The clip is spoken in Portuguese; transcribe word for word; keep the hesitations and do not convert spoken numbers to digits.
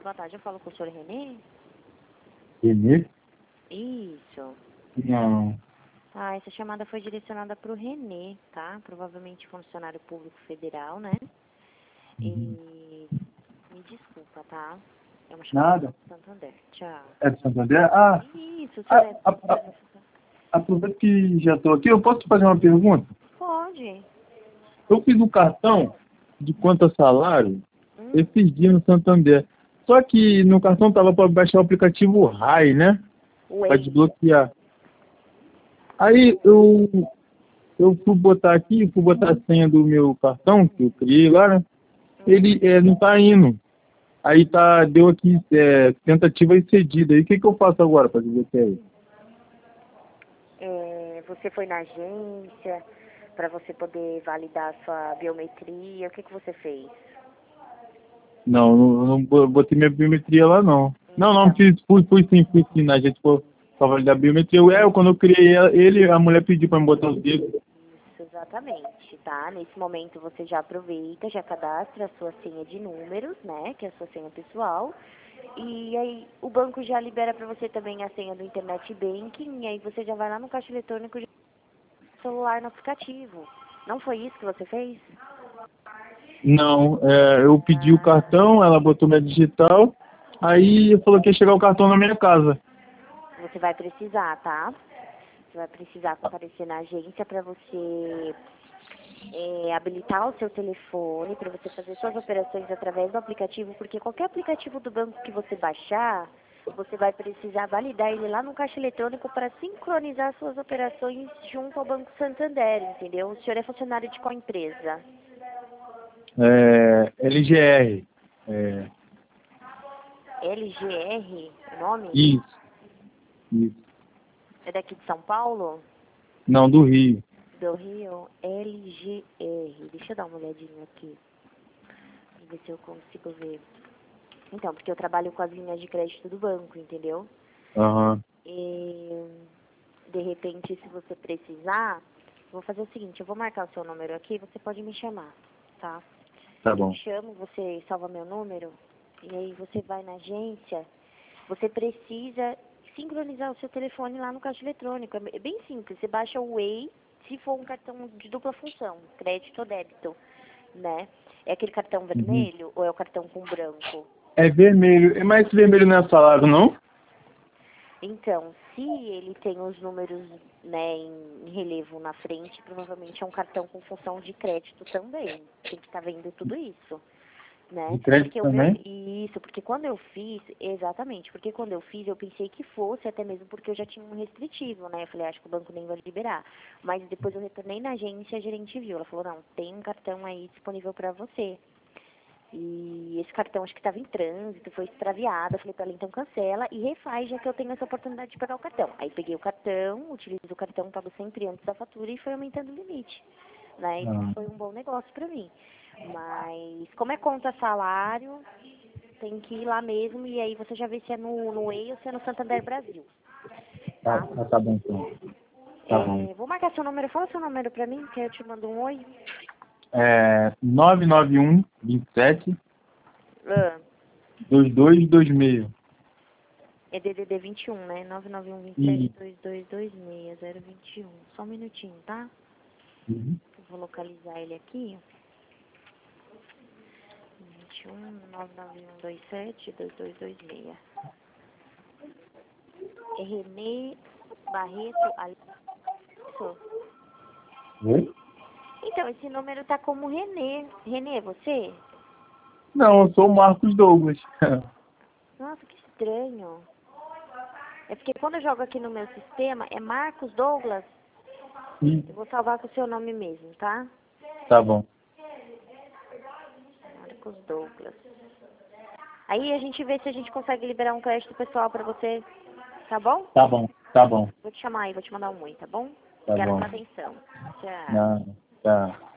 boa tarde. Eu falo com o senhor Renê? Renê? Isso. Não. Ah, essa chamada foi direcionada para o Renê, tá? Provavelmente funcionário público federal, né? Uhum. E me desculpa, tá? É uma chamada Nada. do Santander. Tchau. É de Santander? Ah, Isso, o a, senhor é... a, a, aproveita que já estou aqui, eu posso te fazer uma pergunta? Pode. Eu fiz um cartão de quanto a salário Hum. esses dias no Santander. Só que no cartão tava para baixar o aplicativo Rai, né? Para Oi. desbloquear. Aí eu, eu fui botar aqui, fui botar a senha do meu cartão, que eu criei lá, né? Ele é, não tá indo. Aí tá, deu aqui é, tentativa excedida. Aí o que, que eu faço agora para desbloquear isso? É, você foi na agência para você poder validar a sua biometria. O que, que você fez? Não, não, não bo- botei minha biometria lá, não. Não, não, Então, fiz, fui, fui sim, fui sim, na gente for pra validar a biometria. Eu, é, eu, quando eu criei ele, a mulher pediu pra me botar os dedos. isso, exatamente, tá? Nesse momento você já aproveita, já cadastra a sua senha de números, né? Que é a sua senha pessoal. E aí o banco já libera para você também a senha do Internet Banking. E aí você já vai lá no caixa eletrônico de celular no aplicativo. Não foi isso que você fez? Não, é, eu pedi o cartão, ela botou minha digital, aí falou que ia chegar o cartão na minha casa. Você vai precisar, tá? Você vai precisar comparecer na agência para você é, habilitar o seu telefone, para você fazer suas operações através do aplicativo, porque qualquer aplicativo do banco que você baixar, você vai precisar validar ele lá no caixa eletrônico para sincronizar suas operações junto ao Banco Santander, entendeu? O senhor é funcionário de qual empresa? É, L G R. É, L G R, o nome? isso, isso. É daqui de São Paulo? Não, do Rio. Do Rio? L G R. Deixa eu dar uma olhadinha aqui, pra ver se eu consigo ver. Então, porque eu trabalho com as linhas de crédito do banco, entendeu? Aham, E, de repente, se você precisar, eu vou fazer o seguinte, eu vou marcar o seu número aqui, você pode me chamar, tá? tá Eu bom. chamo, você salva meu número, e aí você vai na agência, você precisa sincronizar o seu telefone lá no caixa eletrônico. É bem simples, você baixa o Way, se for um cartão de dupla função, crédito ou débito, né? É aquele cartão Uhum. vermelho ou é o cartão com branco? É vermelho, mas esse vermelho não é salário, não? Então, se ele tem os números, né, em relevo na frente, provavelmente é um cartão com função de crédito também. Tem que estar vendo tudo isso, né? De crédito Porque o meu, também? isso, porque quando eu fiz, exatamente, porque quando eu fiz, eu pensei que fosse, até mesmo porque eu já tinha um restritivo, né? Eu falei, acho que o banco nem vai liberar. Mas depois eu retornei na agência, a gerente viu, ela falou, não, tem um cartão aí disponível para você. E esse cartão acho que estava em trânsito, foi extraviado. Eu falei para ela, então cancela e refaz, já que eu tenho essa oportunidade de pagar o cartão. Aí peguei o cartão, utilizo o cartão, pago sempre antes da fatura e foi aumentando o limite. Né? Isso Ah, foi um bom negócio para mim. Mas como é conta salário, tem que ir lá mesmo e aí você já vê se é no, no E I ou se é no Santander Brasil. tá, Tá? tá, tá bom então. Tá bom. É, vou marcar seu número, fala seu número para mim, que eu te mando um oi. É nove nove um, vinte e sete, Ah. dois dois dois seis. É D D D vinte e um, né? nove nove um dois sete E, dois dois dois seis zero dois um. Só um minutinho, tá? uhum. Eu vou localizar ele aqui. vinte e um, nove nove um dois sete dois dois dois seis. É Renê Barreto Alisson? Oi? Então, esse número tá como Renê. Renê, é você? Não, eu sou o Marcos Douglas. Nossa, que estranho. É porque quando eu jogo aqui no meu sistema, é Marcos Douglas. Ih, Eu vou salvar com o seu nome mesmo, tá? tá bom. Marcos Douglas. Aí a gente vê se a gente consegue liberar um crédito pessoal pra você, tá bom? Tá bom, tá bom, Vou te chamar aí, vou te mandar um oi, tá bom? tá Obrigada bom. pela atenção. Tchau. Não, tá.